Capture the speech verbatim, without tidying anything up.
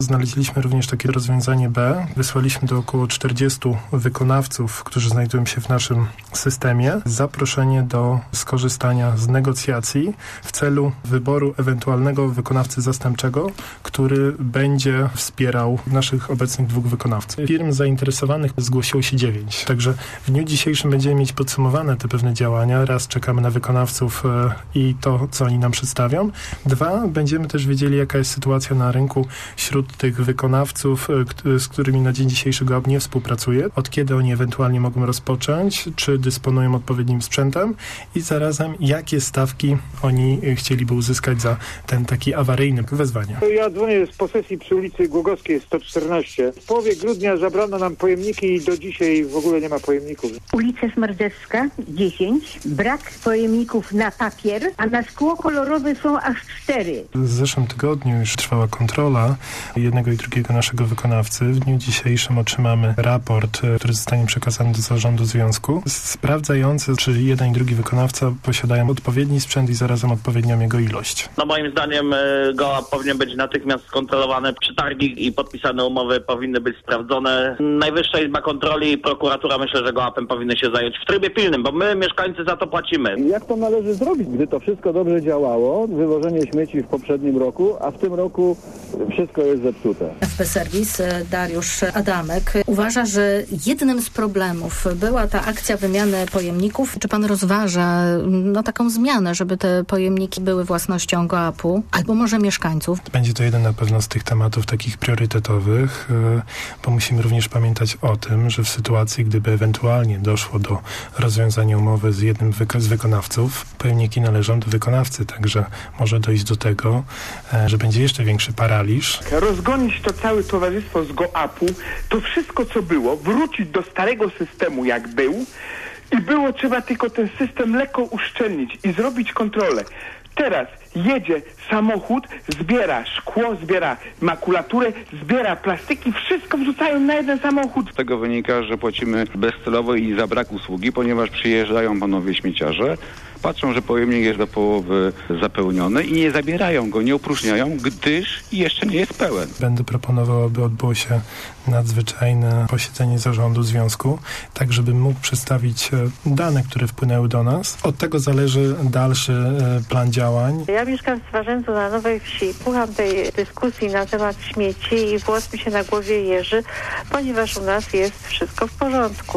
Znaleźliśmy również takie rozwiązanie B. Wysłaliśmy do około czterdziestu wykonawców, którzy znajdują się w naszym systemie, zaproszenie do skorzystania z negocjacji w celu wyboru ewentualnego wykonawcy zastępczego, który będzie wspierał naszych obecnych dwóch wykonawców. Firm zainteresowanych zgłosiło się dziewięć. Także w dniu dzisiejszym będziemy mieć podsumowane te pewne działania. Raz czekamy na wykonawców e, i to, co oni nam przedstawią. Dwa, będziemy też wiedzieli, jaka jest sytuacja na rynku wśród tych wykonawców, e, z którymi na dzień dzisiejszy GOAP nie współpracuje. Od kiedy oni ewentualnie mogą rozpocząć, czy dysponują odpowiednim sprzętem i zarazem, jakie stawki oni chcieliby uzyskać za ten taki awaryjny wezwanie. Ja dzwonię z posesji przy ulicy Głogowskiej sto czternaście. W połowie grudnia zabrano nam pojemniki i do dzisiaj w ogóle nie ma pojemników. Ulica Smardzewska dziesięć. Brak pojemników na papier, a na szkło kolorowe są aż cztery. W zeszłym tygodniu już trwała kontrola jednego i drugiego naszego wykonawcy. W dniu dzisiejszym otrzymamy raport, który zostanie przekazany do zarządu związku, sprawdzający, czy jeden i drugi wykonawca posiadają odpowiedni sprzęt i zarazem odpowiednią jego ilość. No moim zdaniem GOAP powinien być natychmiast skontrolowany. Przetargi i podpisane umowy powinny być sprawdzone. Najwyższa Izba Kontroli i prokuratura, myślę, że GOAP-em powinny się zająć w trybie pilnym, bo my, mieszkańcy, za to płacimy. Jak to należy zrobić, gdy to wszystko dobrze działało? Wywożenie śmieci w poprzednim roku, a w tym roku wszystko jest zepsute. F P Serwis Dariusz Adamek uważa, że jednym z problemów była ta akcja wymiany pojemników. Czy pan rozważa no, taką zmianę, żeby te pojemniki były własnością GOAP-u albo może mieszkańców? Będzie to jeden na pewno z tych tematów takich priorytetowych, bo musimy również pamiętać o tym, że w sytuacji, gdyby ewentualnie doszło do rozwiązania umowy z jednym z wykonawców, pojemniki należą do wykonawcy, także może dojść do tego, że będzie jeszcze większy paraliż. Rozgonić to całe towarzystwo z GOAP-u, to wszystko co było, wrócić do starego systemu jak był i było trzeba tylko ten system lekko uszczelnić i zrobić kontrolę. Teraz jedzie samochód, zbiera szkło, zbiera makulaturę, zbiera plastyki, wszystko wrzucają na jeden samochód. Z tego wynika, że płacimy bezcelowo i za brak usługi, ponieważ przyjeżdżają panowie śmieciarze, patrzą, że pojemnik jest do połowy zapełniony i nie zabierają go, nie opróżniają, gdyż jeszcze nie jest pełen. Będę proponował, aby odbyło się nadzwyczajne posiedzenie zarządu związku, tak żeby mógł przedstawić dane, które wpłynęły do nas. Od tego zależy dalszy plan działań. Ja mieszkam w Swarzędzu na Nowej Wsi. Słucham tej dyskusji na temat śmieci i włos mi się na głowie jeży, ponieważ u nas jest wszystko w porządku.